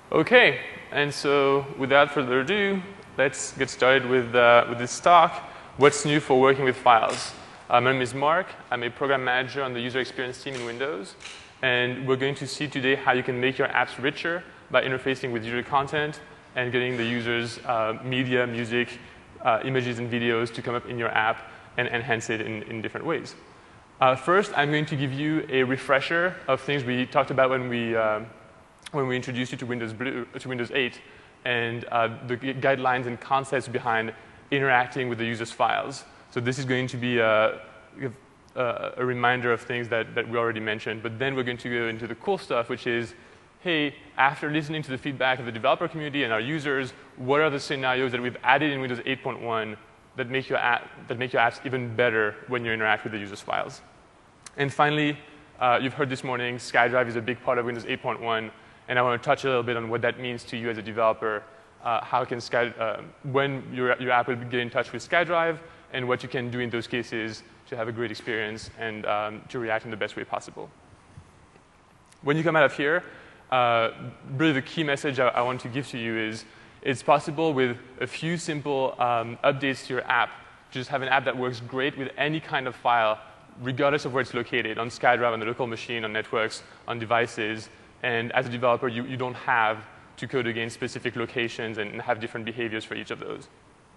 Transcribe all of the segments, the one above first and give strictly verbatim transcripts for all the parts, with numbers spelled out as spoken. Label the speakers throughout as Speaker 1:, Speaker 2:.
Speaker 1: Okay, and so without further ado, let's get started with, uh, with this talk, What's New for Working with Files. Uh, my name is Mark. I'm a program manager on the user experience team in Windows. And we're going to see today how you can make your apps richer by interfacing with user content and getting the user's uh, media, music, uh, images, and videos to come up in your app and enhance it in, in different ways. Uh, first, I'm going to give you a refresher of things we talked about when we, uh, when we introduced you to Windows, Blue, to Windows eight and uh, the guidelines and concepts behind interacting with the user's files. So this is going to be a, a, a reminder of things that, that we already mentioned. But then we're going to go into the cool stuff, which is, hey, after listening to the feedback of the developer community and our users, what are the scenarios that we've added in Windows eight point one that make your, app, that make your apps even better when you interact with the user's files? And finally, uh, you've heard this morning, SkyDrive is a big part of Windows eight point one. And I want to touch a little bit on what that means to you as a developer. Uh, how can Sky, uh, when your, your app will get in touch with SkyDrive, and what you can do in those cases to have a great experience and um, to react in the best way possible. When you come out of here, uh, really the key message I, I want to give to you is it's possible with a few simple um, updates to your app to just have an app that works great with any kind of file, regardless of where it's located, on SkyDrive, on the local machine, on networks, on devices. And as a developer, you, you don't have to code against specific locations and have different behaviors for each of those.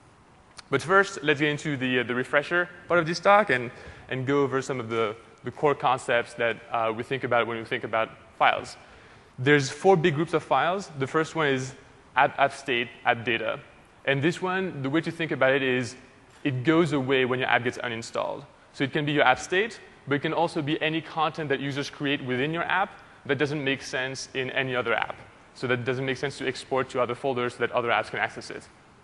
Speaker 1: But first, let's get into the, uh, the refresher part of this talk and, and go over some of the, the core concepts that uh, we think about when we think about files. There's four big groups of files. The first one is app, app state, app data. And this one, the way to think about it is it goes away when your app gets uninstalled. So it can be your app state, but it can also be any content that users create within your app that doesn't make sense in any other app. So that doesn't make sense to export to other folders so that other apps can access it.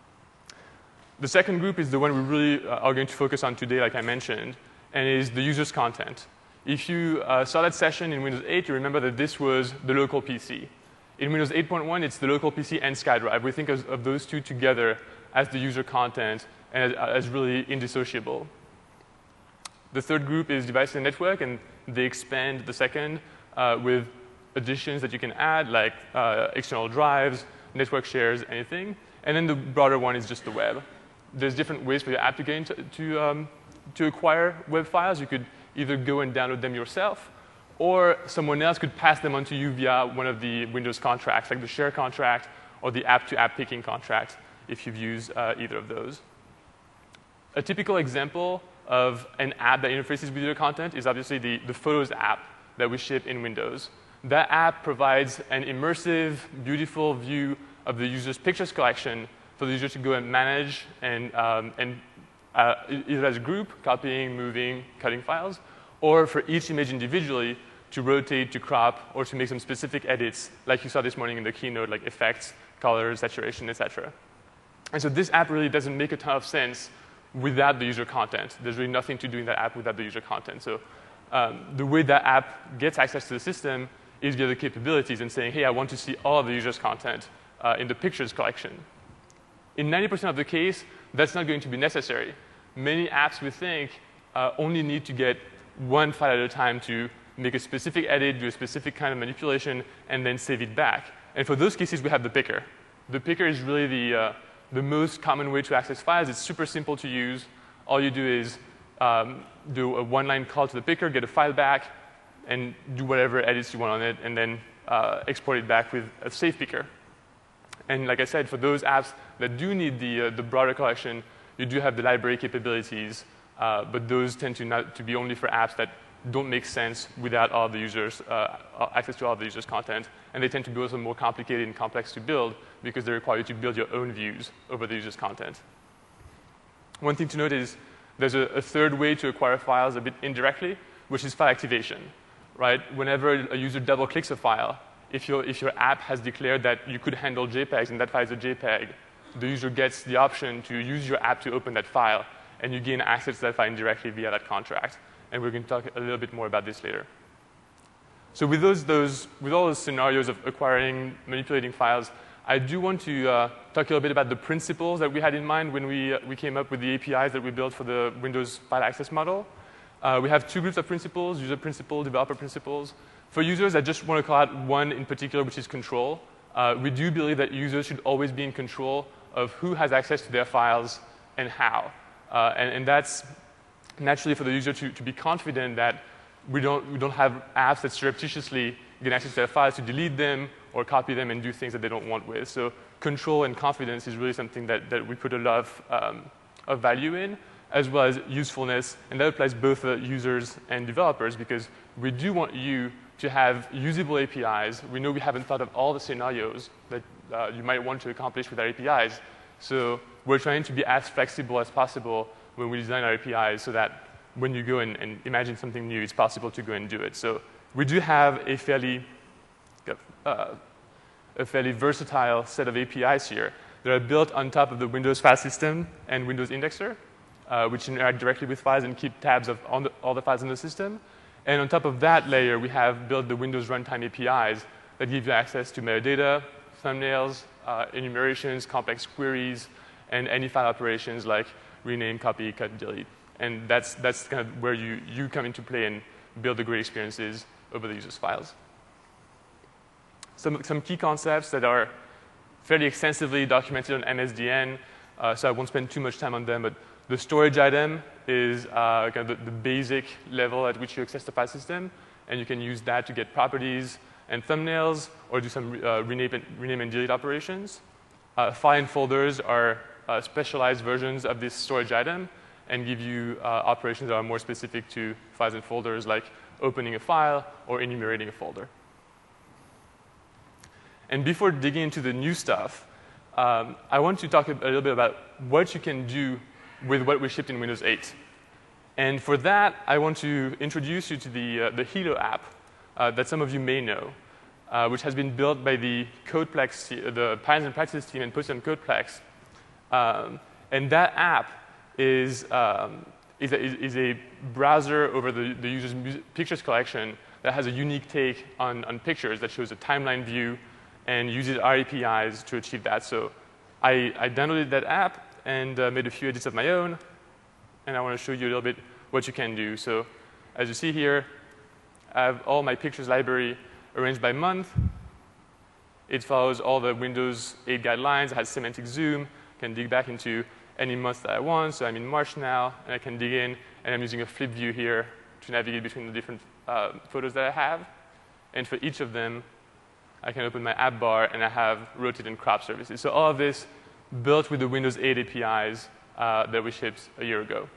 Speaker 1: The second group is the one we really are going to focus on today, like I mentioned, and is the user's content. If you uh, saw that session in Windows eight, you remember that this was the local P C. In Windows eight point one, it's the local P C and SkyDrive. We think of, of those two together as the user content and as, as really indissociable. The third group is device and network, and they expand the second uh, with additions that you can add, like uh, external drives, network shares, anything. And then the broader one is just the web. There's different ways for your app to get into, to, um, to acquire web files. You could either go and download them yourself, or someone else could pass them on to you via one of the Windows contracts, like the share contract or the app-to-app picking contract, if you've used uh, either of those. A typical example of an app that interfaces with your content is obviously the, the Photos app that we ship in Windows. That app provides an immersive, beautiful view of the user's pictures collection for the user to go and manage and, um, and uh, either as a group, copying, moving, cutting files, or for each image individually to rotate, to crop, or to make some specific edits, like you saw this morning in the keynote, like effects, colors, saturation, et cetera. And so this app really doesn't make a ton of sense without the user content. There's really nothing to do in that app without the user content. So um, the way that app gets access to the system is via the capabilities and saying, hey, I want to see all of the user's content uh, in the pictures collection. In ninety percent of the case, that's not going to be necessary. Many apps, we think, uh, only need to get one file at a time to make a specific edit, do a specific kind of manipulation, and then save it back. And for those cases, we have the picker. The picker is really the, uh, the most common way to access files. It's super simple to use. All you do is um, do a one-line call to the picker, get a file back, and do whatever edits you want on it, and then uh, export it back with a safe picker. And like I said, for those apps that do need the, uh, the broader collection, you do have the library capabilities, uh, but those tend to not to be only for apps that don't make sense without all the users, uh, access to all the users' content. And they tend to be also more complicated and complex to build because they require you to build your own views over the user's content. One thing to note is there's a, a third way to acquire files a bit indirectly, which is file activation. Right? Whenever a user double-clicks a file, if your, if your app has declared that you could handle JPEGs and that file is a JPEG, the user gets the option to use your app to open that file, and you gain access to that file indirectly via that contract. And we're going to talk a little bit more about this later. So with, those, those, with all those scenarios of acquiring, manipulating files, I do want to uh, talk a little bit about the principles that we had in mind when we, uh, we came up with the A P Is that we built for the Windows file access model. Uh, we have two groups of principles, user principle, developer principles. For users, I just want to call out one in particular, which is control. uh, we do believe that users should always be in control of who has access to their files and how. Uh, and, and that's naturally for the user to, to be confident that we don't, we don't have apps that surreptitiously get access to their files to delete them or copy them and do things that they don't want with. So control and confidence is really something that, that we put a lot of, um, of value in, as well as usefulness. And that applies both to users and developers, because we do want you to have usable A P Is. We know we haven't thought of all the scenarios that uh, you might want to accomplish with our A P Is. So we're trying to be as flexible as possible when we design our A P Is, so that when you go and, and imagine something new, it's possible to go and do it. So we do have a fairly, uh, a fairly versatile set of A P Is here that are built on top of the Windows file system and Windows Indexer, uh, which interact directly with files and keep tabs of all the, all the files in the system. And on top of that layer, we have built the Windows Runtime A P Is that give you access to metadata, thumbnails, uh, enumerations, complex queries, and any file operations like rename, copy, cut, delete. And that's, that's kind of where you, you come into play and build the great experiences over the user's files. Some, some key concepts that are fairly extensively documented on M S D N, uh, so I won't spend too much time on them, but the storage item is uh, kind of the, the basic level at which you access the file system, and you can use that to get properties and thumbnails, or do some uh, rename, and, rename and delete operations. Uh, file and folders are uh, specialized versions of this storage item and give you uh, operations that are more specific to files and folders, like opening a file or enumerating a folder. And before digging into the new stuff, um, I want to talk a, a little bit about what you can do with what we shipped in Windows eight. And for that, I want to introduce you to the, uh, the Hilo app uh, that some of you may know, uh, which has been built by the Codeplex, the Patterns and Practices team, and posted on Codeplex. Um, and that app is, um, is, a, is a browser over the, the user's pictures collection that has a unique take on, on pictures that shows a timeline view and uses our A P Is to achieve that. So I, I downloaded that app and uh, made a few edits of my own, and I want to show you a little bit what you can do. So as you see here, I have all my pictures library arranged by month. It follows all the Windows eight guidelines. It has semantic zoom. I can dig back into any month that I want. So I'm in March now, and I can dig in, and I'm using a flip view here to navigate between the different uh, photos that I have. And for each of them, I can open my app bar, and I have rotate and crop services. So all of this built with the Windows eight A P Is uh, that we shipped a year ago.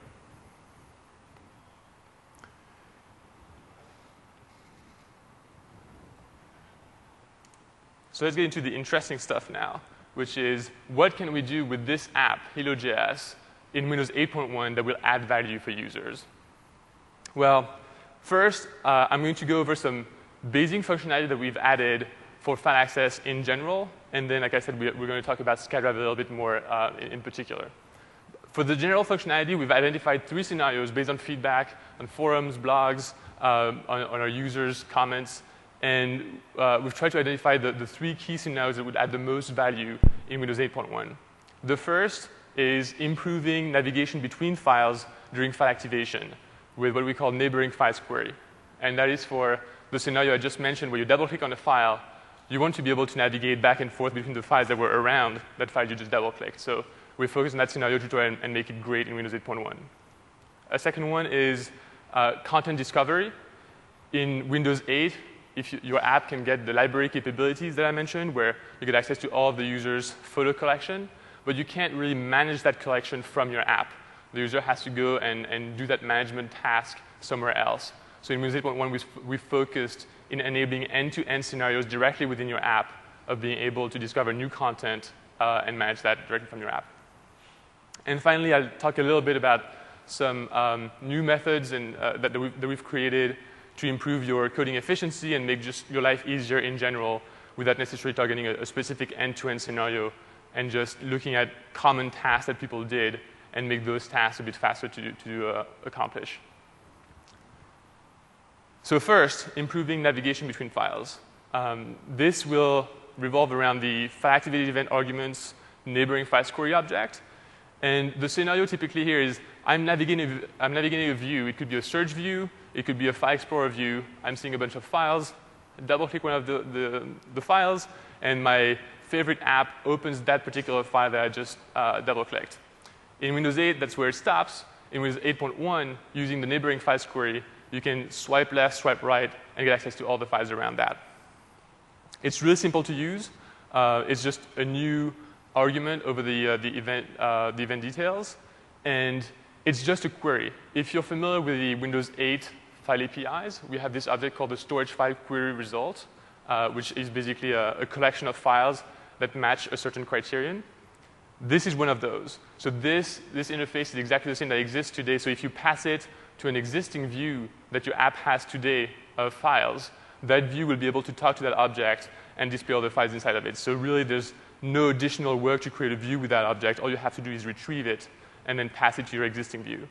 Speaker 1: So let's get into the interesting stuff now, which is what can we do with this app, Hilo J S, in Windows eight point one that will add value for users? Well, first, uh, I'm going to go over some basic functionality that we've added for file access in general, and then, like I said, we, we're going to talk about SkyDrive a little bit more uh, in, in particular. For the general functionality, we've identified three scenarios based on feedback on forums, blogs, uh, on, on our users' comments, and uh, we've tried to identify the, the three key scenarios that would add the most value in Windows eight point one. The first is improving navigation between files during file activation with what we call neighboring files query. And that is for the scenario I just mentioned, where you double-click on a file. You want to be able to navigate back and forth between the files that were around that file you just double-clicked. So we focus on that scenario to try and, and make it great in Windows eight point one. A second one is uh, content discovery. In Windows eight, if you, your app can get the library capabilities that I mentioned, where you get access to all of the user's photo collection, but you can't really manage that collection from your app. The user has to go and, and do that management task somewhere else. So in Windows eight point one, we, we focused in enabling end-to-end scenarios directly within your app of being able to discover new content uh, and manage that directly from your app. And finally, I'll talk a little bit about some um, new methods and, uh, that, that, we've, that we've created to improve your coding efficiency and make just your life easier in general without necessarily targeting a, a specific end-to-end scenario, and just looking at common tasks that people did and make those tasks a bit faster to, to uh, accomplish. So first, improving navigation between files. Um, this will revolve around the file activated event arguments neighboring files query object. And the scenario typically here is I'm navigating, I'm navigating a view. It could be a search view. It could be a file explorer view. I'm seeing a bunch of files. double-click one of the, the, the files, and my favorite app opens that particular file that I just uh, double-clicked. In Windows eight, that's where it stops. In Windows eight point one, using the neighboring files query, you can swipe left, swipe right, and get access to all the files around that. It's really simple to use. Uh, it's just a new argument over the, uh, the, event, uh, the event details, and it's just a query. If you're familiar with the Windows eight file A P Is, we have this object called the storage file query result, uh, which is basically a, a collection of files that match a certain criterion. This is one of those. So this, this interface is exactly the same that exists today. So if you pass it to an existing view that your app has today of files, that view will be able to talk to that object and display all the files inside of it. So really, there's no additional work to create a view with that object. All you have to do is retrieve it and then pass it to your existing view.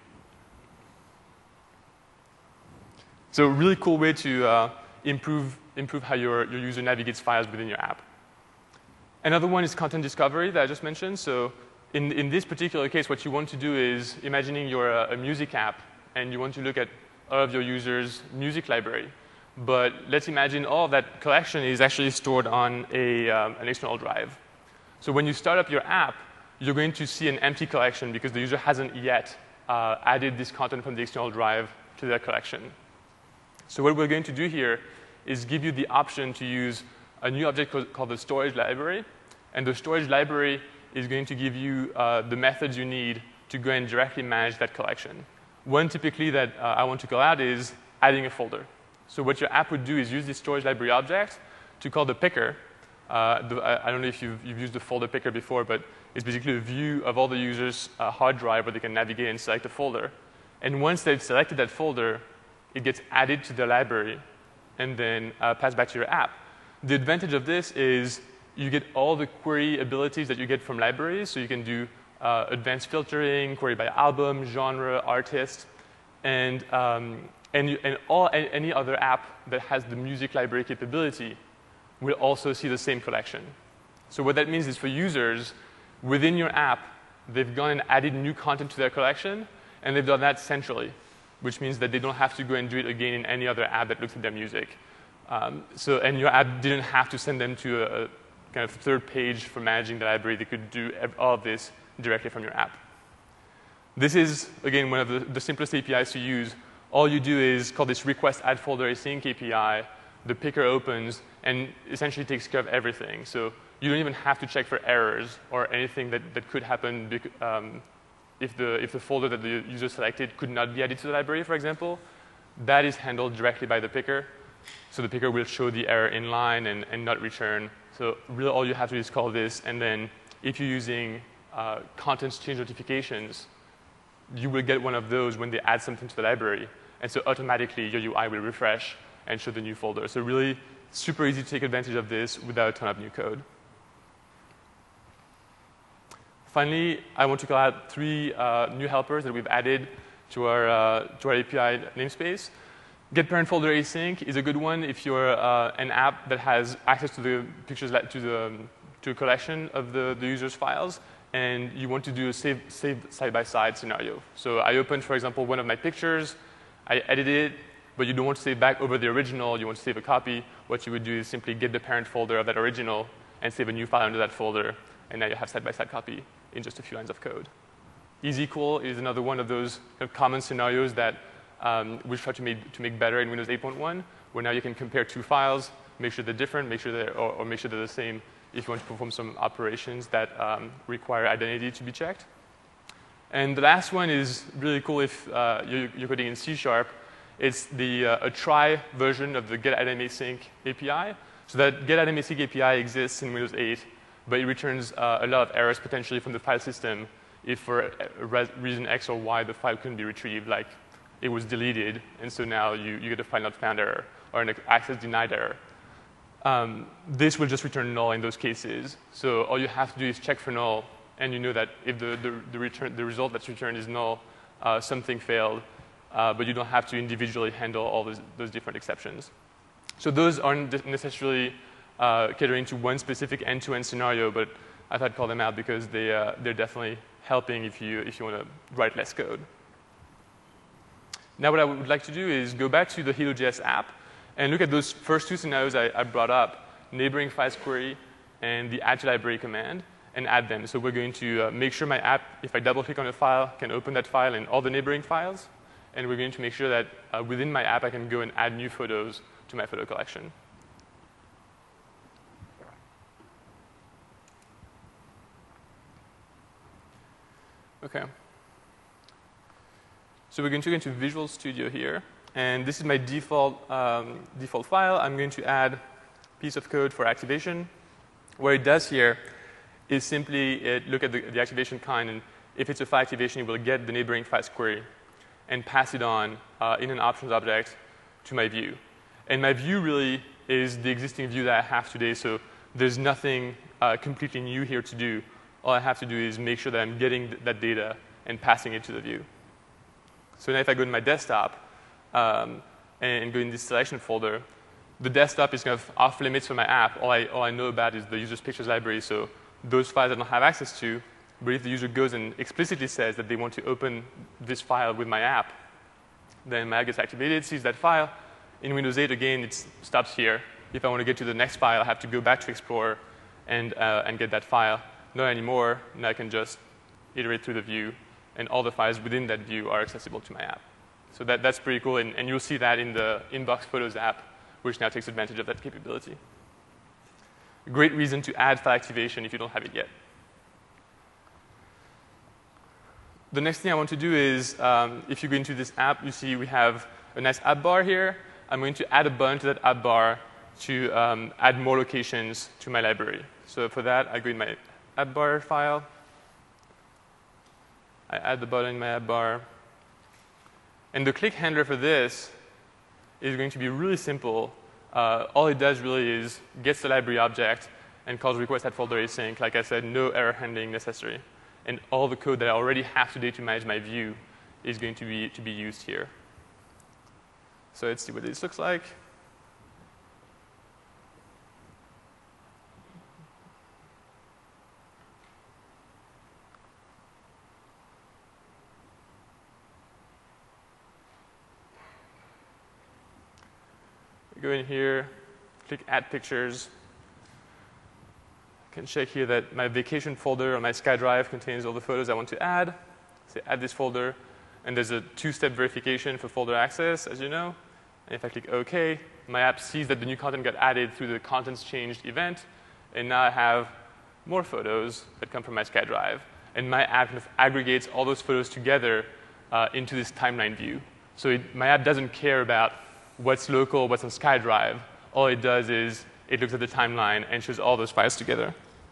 Speaker 1: So a really cool way to uh, improve, improve how your, your user navigates files within your app. Another one is content discovery that I just mentioned. So in, in this particular case, what you want to do is imagining you're a, a music app and you want to look at all of your users' music library. But let's imagine all of that collection is actually stored on a, um, an external drive. So when you start up your app, you're going to see an empty collection because the user hasn't yet uh, added this content from the external drive to their collection. So what we're going to do here is give you the option to use a new object called the storage library. And the storage library is going to give you uh, the methods you need to go and directly manage that collection. One typically that uh, I want to call out is adding a folder. So what your app would do is use this storage library object to call the picker. Uh, the, I, I don't know if you've, you've used the folder picker before, but it's basically a view of all the users' uh, hard drive where they can navigate and select a folder. And once they've selected that folder, it gets added to the library and then uh, passed back to your app. The advantage of this is you get all the query abilities that you get from libraries. So you can do uh, advanced filtering, query by album, genre, artist, and, um, and, you, and all, any other app that has the music library capability will also see the same collection. So what that means is for users, within your app, they've gone and added new content to their collection, and they've done that centrally, which means that they don't have to go and do it again in any other app that looks at their music. Um, so, and your app didn't have to send them to a, a kind of third page for managing the library. They could do all of this directly from your app. This is, again, one of the, the simplest A P Is to use. All you do is call this request add folder async A P I. The picker opens and essentially takes care of everything. So you don't even have to check for errors or anything that, that could happen um, if, the, if the folder that the user selected could not be added to the library, for example. That is handled directly by the picker. So the picker will show the error in line and, and not return. So really all you have to do is call this, and then if you're using uh, contents change notifications, you will get one of those when they add something to the library. And so automatically your U I will refresh and show the new folder. So really super easy to take advantage of this without a ton of new code. Finally, I want to call out three uh, new helpers that we've added to our, uh, to our A P I namespace. Get parent folder async is a good one if you're uh, an app that has access to the pictures to the to a collection of the, the user's files, and you want to do a save, save side-by-side scenario. So I opened, for example, one of my pictures. I edited it, but you don't want to save back over the original. You want to save a copy. What you would do is simply get the parent folder of that original and save a new file under that folder, and now you have side-by-side copy in just a few lines of code. EasyQual is another one of those common scenarios that Um, we try to make, to make better in Windows eight point one, where now you can compare two files, make sure they're different, make sure they're, or, or make sure they're the same if you want to perform some operations that um, require identity to be checked. And the last one is really cool if uh, you're, you're coding in C sharp. It's the, uh, a try version of the getItemAsync A P I. So that getItemAsync A P I exists in Windows eight, but it returns uh, a lot of errors potentially from the file system if for a reason X or Y the file couldn't be retrieved, like it was deleted, and so now you, you get a file not found error or an access denied error. Um, this will just return null in those cases. So all you have to do is check for null, and you know that if the, the, the, return, the result that's returned is null, uh, something failed, uh, but you don't have to individually handle all those, those different exceptions. So those aren't necessarily uh, catering to one specific end-to-end scenario, but I thought I'd call them out because they, uh, they're definitely helping if you, if you want to write less code. Now what I would like to do is go back to the Hilo dot J S app and look at those first two scenarios I, I brought up, neighboring files query and the add to library command, and add them. So we're going to uh, make sure my app, if I double click on a file, can open that file and all the neighboring files. And we're going to make sure that uh, within my app, I can go and add new photos to my photo collection. Okay. So we're going to go into Visual Studio here. And this is my default, um, default file. I'm going to add a piece of code for activation. What it does here is simply it look at the, the activation kind, and if it's a file activation, it will get the neighboring files query and pass it on uh, in an options object to my view. And my view really is the existing view that I have today, so there's nothing uh, completely new here to do. All I have to do is make sure that I'm getting th that data and passing it to the view. So now if I go to my desktop um, and go in this selection folder, the desktop is kind of off limits for my app. All I, all I know about is the user's pictures library, so those files I don't have access to. But if the user goes and explicitly says that they want to open this file with my app, then my app gets activated, sees that file. In Windows eight, again, it stops here. If I want to get to the next file, I have to go back to Explorer and, uh, and get that file. Not anymore. Now I can just iterate through the view, and all the files within that view are accessible to my app. So that, that's pretty cool, and, and you'll see that in the Inbox Photos app, which now takes advantage of that capability. A great reason to add file activation if you don't have it yet. The next thing I want to do is, um, if you go into this app, you see we have a nice app bar here. I'm going to add a button to that app bar to um, add more locations to my library. So for that, I go in my app bar file. I add the button in my app bar. And the click handler for this is going to be really simple. Uh, all it does really is gets the library object and calls request at folder async. Like I said, no error handling necessary. And all the code that I already have today to manage my view is going to be, to be used here. So let's see what this looks like. Go in here, click Add Pictures. I can check here that my vacation folder on my SkyDrive contains all the photos I want to add. Say add this folder, and there's a two-step verification for folder access, as you know. And if I click OK, my app sees that the new content got added through the contents changed event, and now I have more photos that come from my SkyDrive. And my app kind of aggregates all those photos together uh, into this timeline view. So it, my app doesn't care about what's local, what's on SkyDrive. All it does is it looks at the timeline and shows all those files together.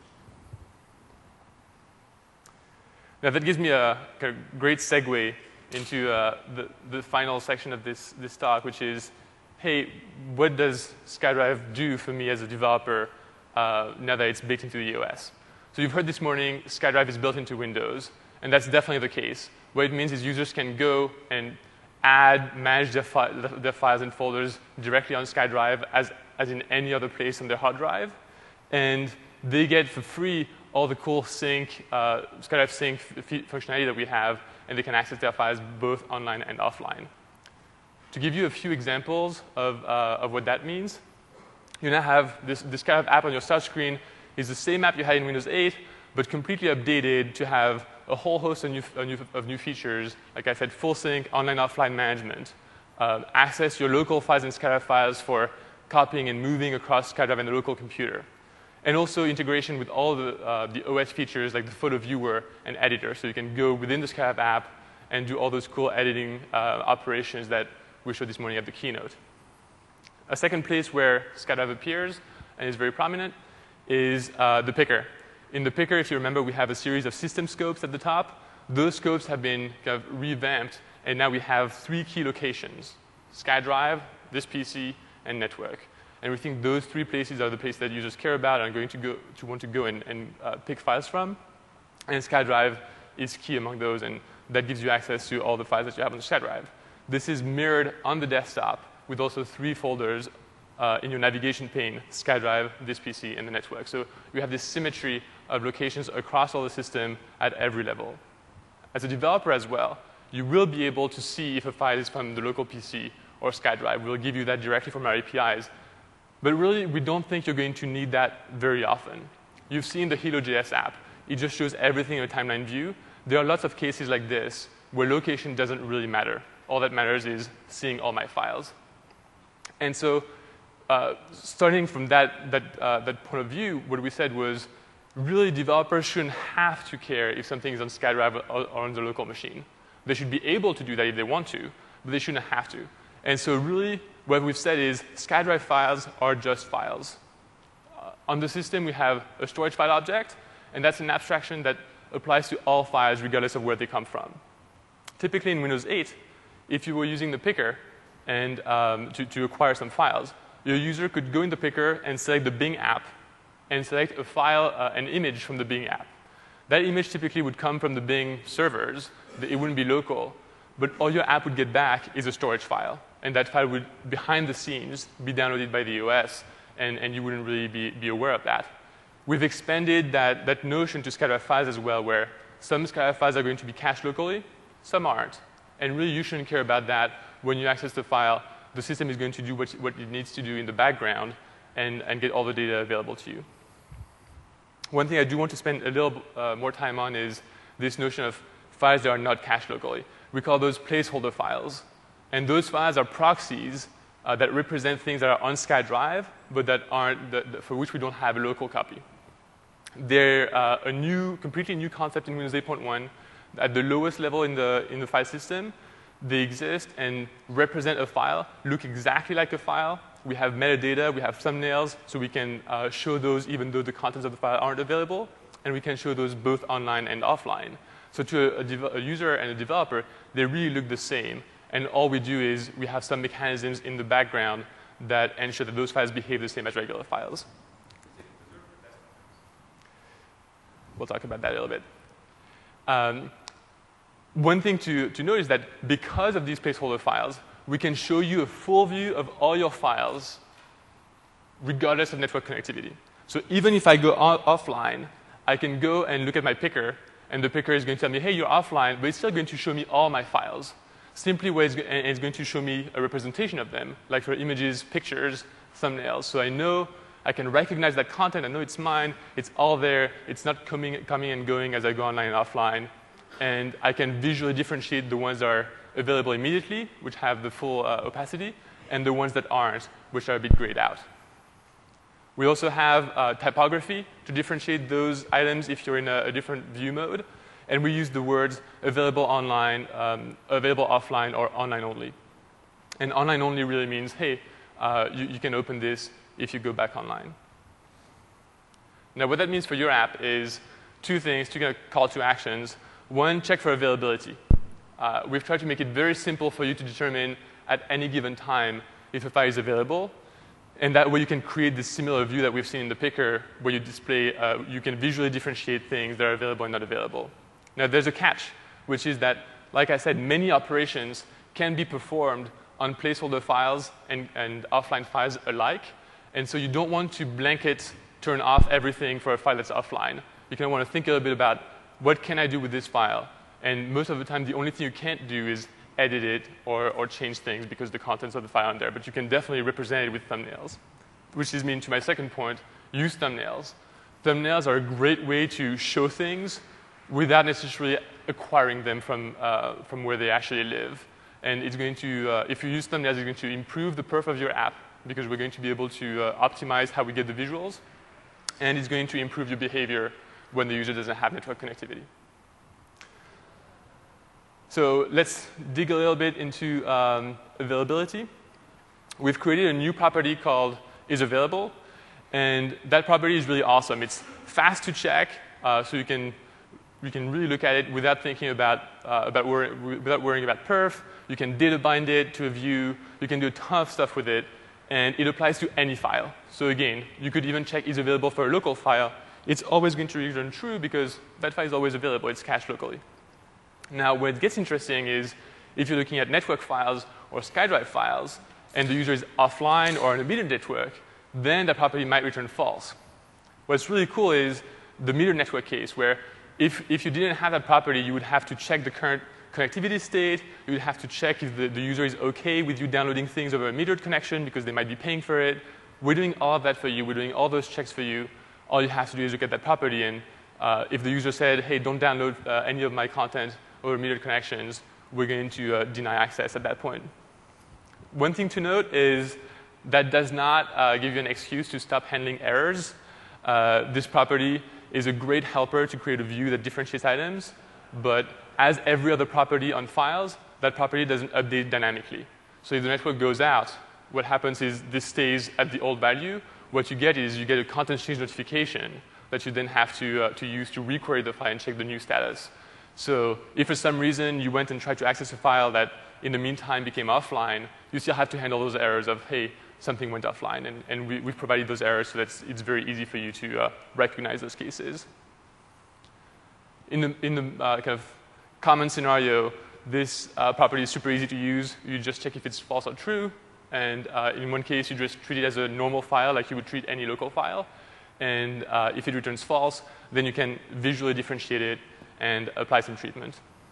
Speaker 1: Now that gives me a kind of great segue into uh, the, the final section of this, this talk, which is, hey, what does SkyDrive do for me as a developer uh, now that it's baked into the O S? So you've heard this morning, SkyDrive is built into Windows, and that's definitely the case. What it means is users can go and add, manage their, fi their files and folders directly on SkyDrive as, as in any other place on their hard drive. And they get for free all the cool sync, uh, SkyDrive sync functionality that we have, and they can access their files both online and offline. To give you a few examples of, uh, of what that means, you now have this, this kind of app on your start screen is the same app you had in Windows eight, but completely updated to have a whole host of new, of new, of new features. Like I said, full sync, online, offline management, uh, access your local files and SkyDrive files for copying and moving across SkyDrive and the local computer. And also integration with all the, uh, the O S features like the photo viewer and editor. So you can go within the SkyDrive app and do all those cool editing uh, operations that we showed this morning at the keynote. A second place where SkyDrive appears and is very prominent is uh, the picker. In the picker, if you remember, we have a series of system scopes at the top. Those scopes have been kind of revamped, and now we have three key locations: SkyDrive, this P C, and network. And we think those three places are the places that users care about and are going to, go, to want to go and, and uh, pick files from. And SkyDrive is key among those, and that gives you access to all the files that you have on the SkyDrive. This is mirrored on the desktop with also three folders uh, in your navigation pane: SkyDrive, this P C, and the network. So you have this symmetry of locations across all the system at every level. As a developer as well, you will be able to see if a file is from the local P C or SkyDrive. We'll give you that directly from our A P Is. But really, we don't think you're going to need that very often. You've seen the Hilo.js app. It just shows everything in a timeline view. There are lots of cases like this where location doesn't really matter. All that matters is seeing all my files. And so uh, starting from that, that, uh, that point of view, what we said was, really, developers shouldn't have to care if something is on SkyDrive or, or on the local machine. They should be able to do that if they want to, but they shouldn't have to. And so really, what we've said is SkyDrive files are just files. Uh, on the system, we have a storage file object, and that's an abstraction that applies to all files regardless of where they come from. Typically in Windows eight, if you were using the picker and um, to, to acquire some files, your user could go in the picker and select the Bing app and select a file, uh, an image from the Bing app. That image typically would come from the Bing servers. It wouldn't be local. But all your app would get back is a storage file. And that file would, behind the scenes, be downloaded by the O S, and, and you wouldn't really be, be aware of that. We've expanded that, that notion to SkyDrive files as well, where some SkyDrive files are going to be cached locally, some aren't. And really, you shouldn't care about that. When you access the file, the system is going to do what, what it needs to do in the background and, and get all the data available to you. One thing I do want to spend a little uh, more time on is this notion of files that are not cached locally. We call those placeholder files. And those files are proxies uh, that represent things that are on SkyDrive, but that aren't, the, the, for which we don't have a local copy. They're uh, a new, completely new concept in Windows eight point one. At the lowest level in the, in the file system, they exist and represent a file, look exactly like a file. We have metadata, we have thumbnails, so we can uh, show those even though the contents of the file aren't available, and we can show those both online and offline. So to a, a user and a developer, they really look the same. And all we do is we have some mechanisms in the background that ensure that those files behave the same as regular files. We'll talk about that a little bit. Um, one thing to, to note is that because of these placeholder files, we can show you a full view of all your files regardless of network connectivity. So even if I go offline, I can go and look at my picker, and the picker is going to tell me, hey, you're offline, but it's still going to show me all my files. Simply where it's, and it's going to show me a representation of them, like for images, pictures, thumbnails. So I know I can recognize that content. I know it's mine. It's all there. It's not coming, coming and going as I go online and offline. And I can visually differentiate the ones that are available immediately, which have the full uh, opacity, and the ones that aren't, which are a bit grayed out. We also have uh, typography to differentiate those items if you're in a, a different view mode. And we use the words available online, um, available offline, or online only. And online only really means, hey, uh, you, you can open this if you go back online. Now, what that means for your app is two things, two kind of call to actions. One, check for availability. Uh, we've tried to make it very simple for you to determine at any given time if a file is available. And that way you can create this similar view that we've seen in the picker where you display, uh, you can visually differentiate things that are available and not available. Now, there's a catch, which is that, like I said, many operations can be performed on placeholder files and, and offline files alike. And so you don't want to blanket turn off everything for a file that's offline. You kind of want to think a little bit about what can I do with this file? And most of the time, the only thing you can't do is edit it or, or change things because the contents of the file aren't there. But you can definitely represent it with thumbnails, which leads me to my second point, use thumbnails. Thumbnails are a great way to show things without necessarily acquiring them from, uh, from where they actually live. And it's going to, uh, if you use thumbnails, it's going to improve the perf of your app because we're going to be able to uh, optimize how we get the visuals. And it's going to improve your behavior when the user doesn't have network connectivity. So let's dig a little bit into um, availability. We've created a new property called isAvailable. And that property is really awesome. It's fast to check, uh, so you can, you can really look at it without thinking about, uh, about wor without worrying about perf. You can data bind it to a view. You can do a ton of stuff with it. And it applies to any file. So again, you could even check isAvailable for a local file. It's always going to return true because that file is always available. It's cached locally. Now, where it gets interesting is if you're looking at network files or SkyDrive files, and the user is offline or on a meter network, then that property might return false. What's really cool is the meter network case, where if, if you didn't have that property, you would have to check the current connectivity state. You would have to check if the, the user is OK with you downloading things over a metered connection because they might be paying for it. We're doing all of that for you. We're doing all those checks for you. All you have to do is look at that property. And uh, if the user said, hey, don't download uh, any of my content over metered connections, we're going to uh, deny access at that point. One thing to note is that does not uh, give you an excuse to stop handling errors. Uh, this property is a great helper to create a view that differentiates items. But as every other property on files, that property doesn't update dynamically. So if the network goes out, what happens is this stays at the old value. What you get is you get a content change notification that you then have to, uh, to use to requery the file and check the new status. So if for some reason you went and tried to access a file that in the meantime became offline, you still have to handle those errors of, hey, something went offline. And, and we, we've provided those errors so that it's, it's very easy for you to uh, recognize those cases. In the, in the uh, kind of common scenario, this uh, property is super easy to use. You just check if it's false or true. And uh, in one case, you just treat it as a normal file, like you would treat any local file. And uh, if it returns false, then you can visually differentiate it and apply some treatment.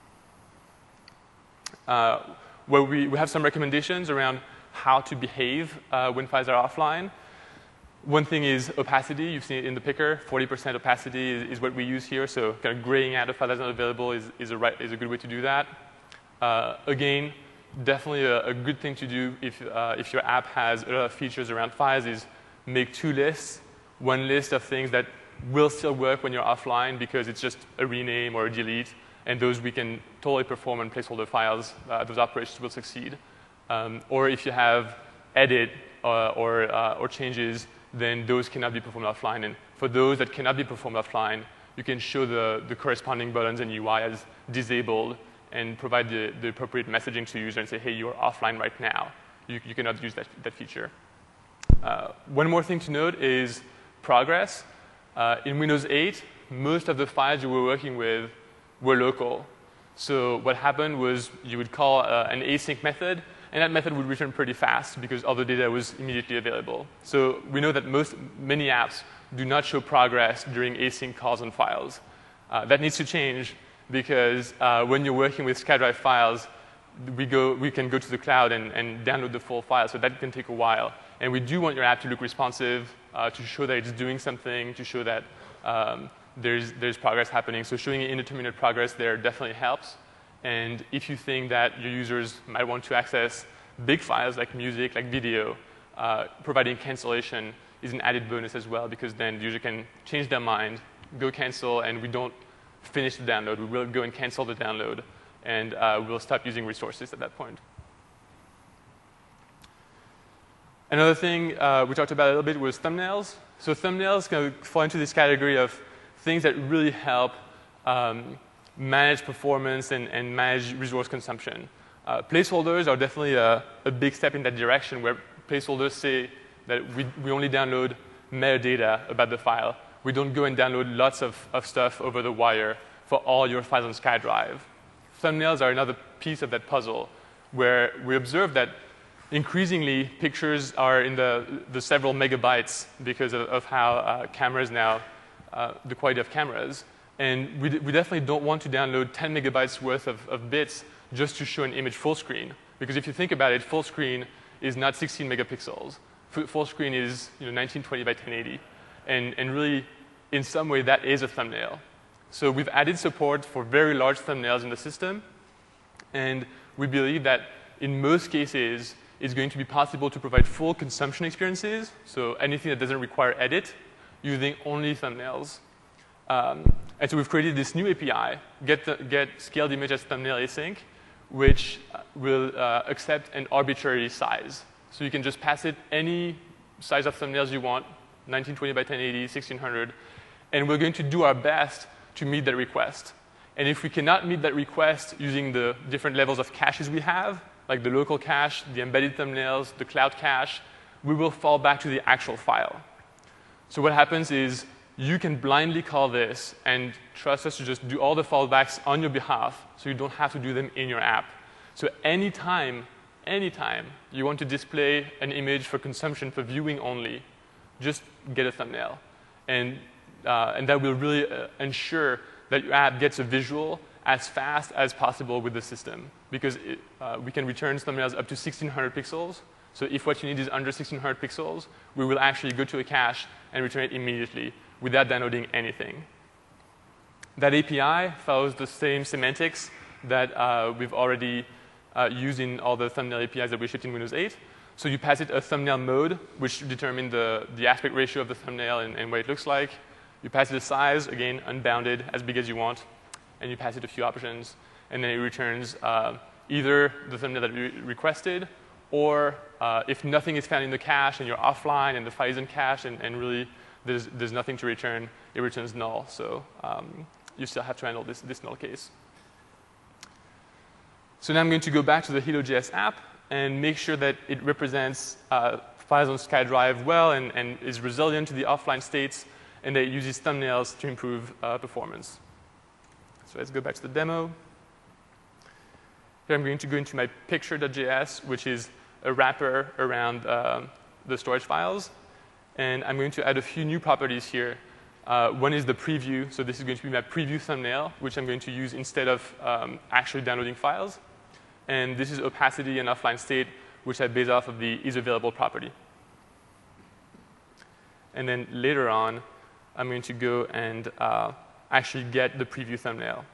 Speaker 1: Uh, well, we, we have some recommendations around how to behave uh, when files are offline. One thing is opacity. You've seen it in the picker. forty percent opacity is, is what we use here. So kind of graying out a file that's not available is, is, a, right, is a good way to do that. Uh, again, definitely a, a good thing to do if, uh, if your app has a lot of features around files is make two lists. One list of things that will still work when you're offline because it's just a rename or a delete. And those we can totally perform on placeholder files. Uh, those operations will succeed. Um, or if you have edit uh, or, uh, or changes, then those cannot be performed offline. And for those that cannot be performed offline, you can show the, the corresponding buttons and U I as disabled and provide the, the appropriate messaging to the user and say, hey, you're offline right now. You, you cannot use that, that feature. Uh, one more thing to note is progress. Uh, in Windows eight, most of the files you were working with were local. So what happened was you would call uh, an async method, and that method would return pretty fast because all the data was immediately available. So we know that most, many apps do not show progress during async calls on files. Uh, that needs to change because uh, when you're working with SkyDrive files, we, go, we can go to the cloud and, and download the full file, so that can take a while. And we do want your app to look responsive, uh, to show that it's doing something, to show that um, there's, there's progress happening. So showing indeterminate progress there definitely helps. And if you think that your users might want to access big files like music, like video, uh, providing cancellation is an added bonus as well because then the user can change their mind, go cancel, and we don't finish the download. We will go and cancel the download, and uh, we'll stop using resources at that point. Another thing uh, we talked about a little bit was thumbnails. So thumbnails kind of fall into this category of things that really help um, manage performance and, and manage resource consumption. Uh, placeholders are definitely a, a big step in that direction where placeholders say that we, we only download metadata about the file. We don't go and download lots of, of stuff over the wire for all your files on SkyDrive. Thumbnails are another piece of that puzzle where we observe that increasingly pictures are in the, the several megabytes because of, of how uh, cameras now, uh, the quality of cameras. And we, we definitely don't want to download ten megabytes worth of, of bits just to show an image full screen. Because if you think about it, full screen is not sixteen megapixels. F full screen is you know, nineteen twenty by ten eighty. And, and really, in some way, that is a thumbnail. So we've added support for very large thumbnails in the system. And we believe that in most cases, it's going to be possible to provide full consumption experiences. So anything that doesn't require edit, using only thumbnails. Um, and so we've created this new A P I, get, the, get scaled image as thumbnail async, which will uh, accept an arbitrary size. So you can just pass it any size of thumbnails you want, nineteen twenty by ten eighty, sixteen hundred, and we're going to do our best to meet that request. And if we cannot meet that request using the different levels of caches we have, like the local cache, the embedded thumbnails, the cloud cache, we will fall back to the actual file. So what happens is you can blindly call this and trust us to just do all the fallbacks on your behalf so you don't have to do them in your app. So anytime, anytime you want to display an image for consumption, for viewing only, just get a thumbnail. And, uh, and that will really uh, ensure that your app gets a visual as fast as possible with the system, because it, uh, we can return thumbnails up to sixteen hundred pixels. So if what you need is under sixteen hundred pixels, we will actually go to a cache and return it immediately without downloading anything. That A P I follows the same semantics that uh, we've already uh, used in all the thumbnail A P Is that we shipped in Windows eight. So you pass it a thumbnail mode, which determines the, the aspect ratio of the thumbnail and, and what it looks like. You pass it a size, again, unbounded, as big as you want. And you pass it a few options. And then it returns uh, either the thumbnail that you requested, or uh, if nothing is found in the cache and you're offline and the file isn't cached and, and really there's, there's nothing to return, it returns null. So um, you still have to handle this, this null case. So now I'm going to go back to the Hilo.js app and make sure that it represents uh, files on SkyDrive well and, and is resilient to the offline states, and that it uses thumbnails to improve uh, performance. So let's go back to the demo. Here I'm going to go into my picture.js, which is a wrapper around uh, the storage files. And I'm going to add a few new properties here. Uh, one is the preview. So this is going to be my preview thumbnail, which I'm going to use instead of um, actually downloading files. And this is opacity and offline state, which I base off of the isAvailable property. And then later on, I'm going to go and uh, actually get the preview thumbnail.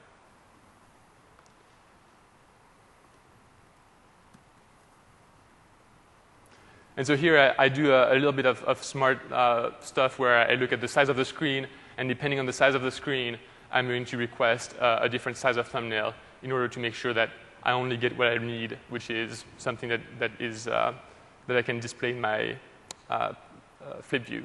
Speaker 1: And so here I, I do a, a little bit of, of smart uh, stuff where I look at the size of the screen, and depending on the size of the screen, I'm going to request uh, a different size of thumbnail in order to make sure that I only get what I need, which is something that, that, is, uh, that I can display in my uh, uh, flip view.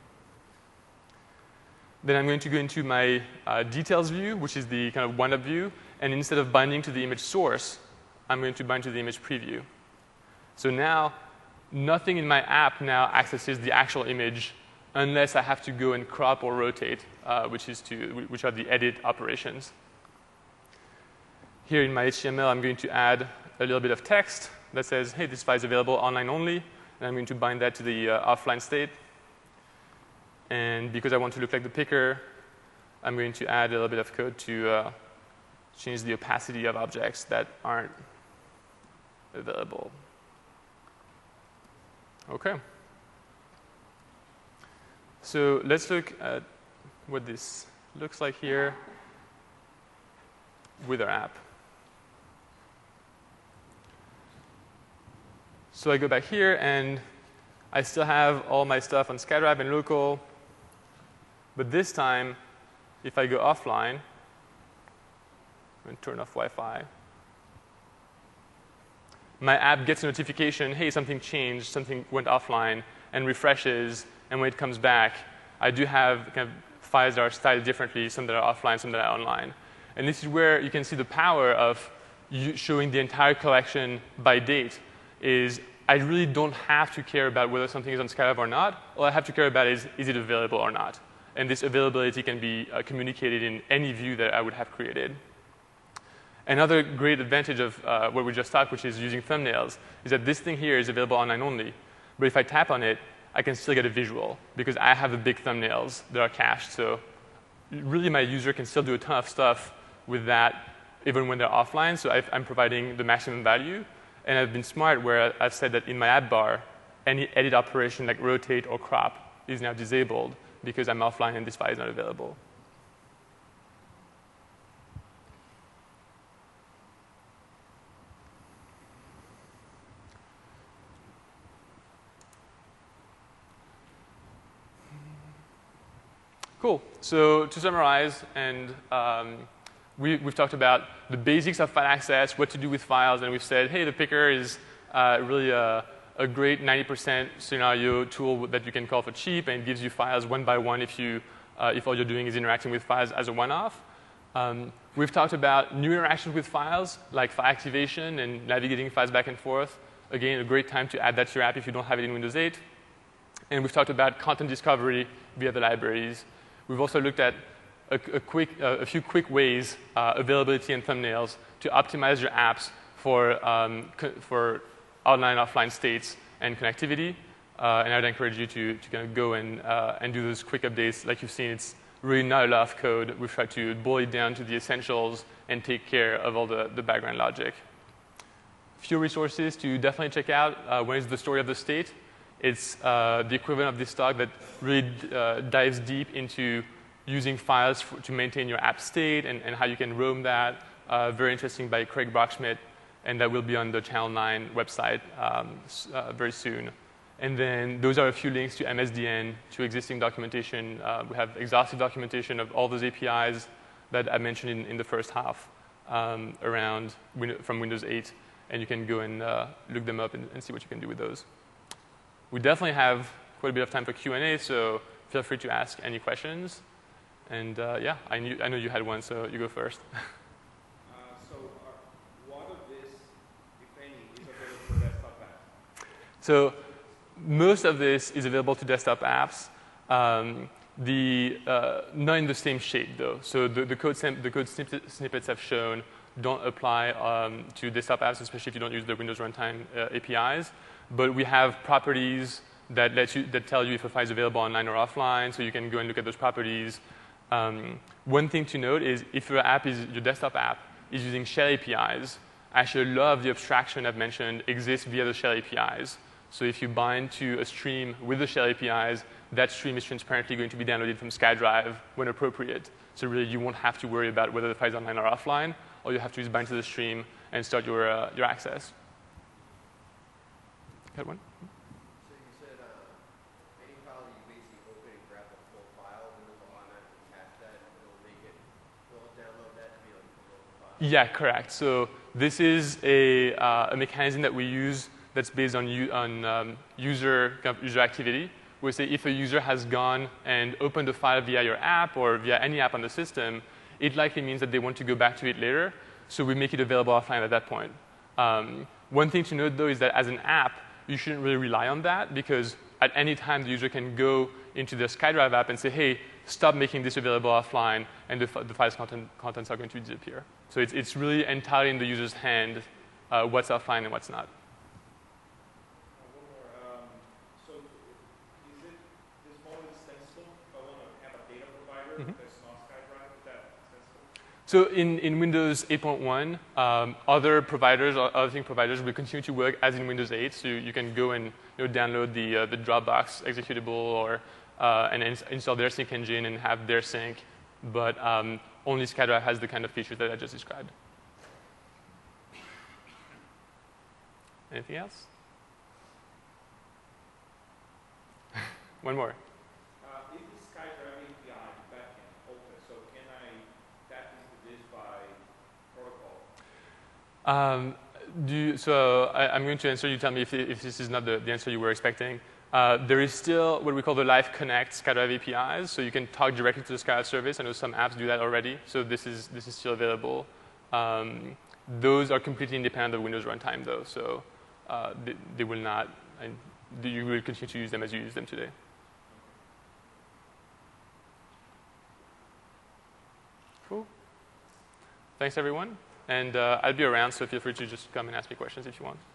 Speaker 1: Then I'm going to go into my uh, details view, which is the kind of one-up view. And instead of binding to the image source, I'm going to bind to the image preview. So now, nothing in my app now accesses the actual image unless I have to go and crop or rotate, uh, which, is to, which are the edit operations. Here in my H T M L, I'm going to add a little bit of text that says, hey, this file is available online only. And I'm going to bind that to the uh, offline state. And because I want to look like the picker, I'm going to add a little bit of code to uh, change the opacity of objects that aren't available. OK. So let's look at what this looks like here with our app. So I go back here, and I still have all my stuff on SkyDrive and local. But this time, if I go offline and turn off Wi-Fi, my app gets a notification, hey, something changed, something went offline, and refreshes. And when it comes back, I do have kind of files that are styled differently, some that are offline, some that are online. And this is where you can see the power of you showing the entire collection by date. Is I really don't have to care about whether something is on SkyDrive or not. All I have to care about is, is it available or not? And this availability can be uh, communicated in any view that I would have created. Another great advantage of uh, what we just talked, which is using thumbnails, is that this thing here is available online only. But if I tap on it, I can still get a visual, because I have the big thumbnails that are cached. So really, my user can still do a ton of stuff with that, even when they're offline. So I've, I'm providing the maximum value. And I've been smart where I've said that in my app bar, any edit operation like rotate or crop is now disabled because I'm offline and this file is not available. Cool. So to summarize, and um, we, we've talked about the basics of file access, what to do with files, and we've said, hey, the picker is uh, really a, a great ninety percent scenario tool that you can call for cheap, and it gives you files one by one if, you, uh, if all you're doing is interacting with files as a one-off. Um, we've talked about new interactions with files, like file activation and navigating files back and forth. Again, a great time to add that to your app if you don't have it in Windows eight. And we've talked about content discovery via the libraries. We've also looked at a, a, quick, uh, a few quick ways, uh, availability and thumbnails, to optimize your apps for, um, for online, offline states and connectivity. Uh, and I would encourage you to, to kind of go and, uh, and do those quick updates. Like you've seen, it's really not a lot of code. We've tried to boil it down to the essentials and take care of all the, the background logic. Few resources to definitely check out. Uh, one is the story of the state. It's uh, the equivalent of this talk that really uh, dives deep into using files for, to maintain your app state and, and how you can roam that. Uh, very interesting by Craig Brockschmidt, and that will be on the Channel nine website um, uh, very soon. And then those are a few links to M S D N, to existing documentation. Uh, we have exhaustive documentation of all those A P Is that I mentioned in, in the first half um, around Win- from Windows eight. And you can go and uh, look them up and, and see what you can do with those. We definitely have quite a bit of time for Q and A, so feel free to ask any questions. And uh, yeah, I, knew, I know you had one, so you go first.
Speaker 2: uh, so uh, what of this, if any, is available for desktop apps?
Speaker 1: So most of this is available to desktop apps. Um, the, uh, not in the same shape, though. So the, the code, the code snippet, snippets I've shown don't apply um, to desktop apps, especially if you don't use the Windows Runtime uh, A P Is. But we have properties that let you that tell you if a file is available online or offline, so you can go and look at those properties. Um, one thing to note is if your app is your desktop app is using shell A P Is, actually a lot of the abstraction I've mentioned exists via the shell A P Is. So if you bind to a stream with the shell A P Is, that stream is transparently going to be downloaded from SkyDrive when appropriate. So really, you won't have to worry about whether the file is online or offline. All you have to do is bind to the stream and start your, uh, your access. Got one?
Speaker 3: So you said uh, any file that you basically open and grab the full file, and it'll automatically catch that, and it'll make it, it'll download that to be like a local file?
Speaker 1: Yeah, correct. So this is a, uh, a mechanism that we use that's based on, on um, user, kind of user activity. We say if a user has gone and opened a file via your app or via any app on the system, it likely means that they want to go back to it later, so we make it available offline at that point. Um, one thing to note, though, is that as an app, you shouldn't really rely on that, because at any time the user can go into the SkyDrive app and say, hey, stop making this available offline, and the, the file's content, contents are going to disappear. So it's, it's really entirely in the user's hand uh, what's offline and what's not. So in, in Windows eight point one, um, other providers, or other thing providers will continue to work as in Windows eight. So you can go and you know, download the, uh, the Dropbox executable or, uh, and ins install their sync engine and have their sync. But um, only SkyDrive has the kind of features that I just described. Anything else? One more. Um, do you, so I, I'm going to answer. You tell me if, if this is not the, the answer you were expecting. Uh, there is still what we call the Live Connect SkyDrive A P Is, so you can talk directly to the SkyDrive service. I know some apps do that already, so this is this is still available. Um, those are completely independent of Windows Runtime, though, so uh, they, they will not. And you will continue to use them as you use them today. Cool. Thanks, everyone. And uh, I'll be around, so feel free to just come and ask me questions if you want.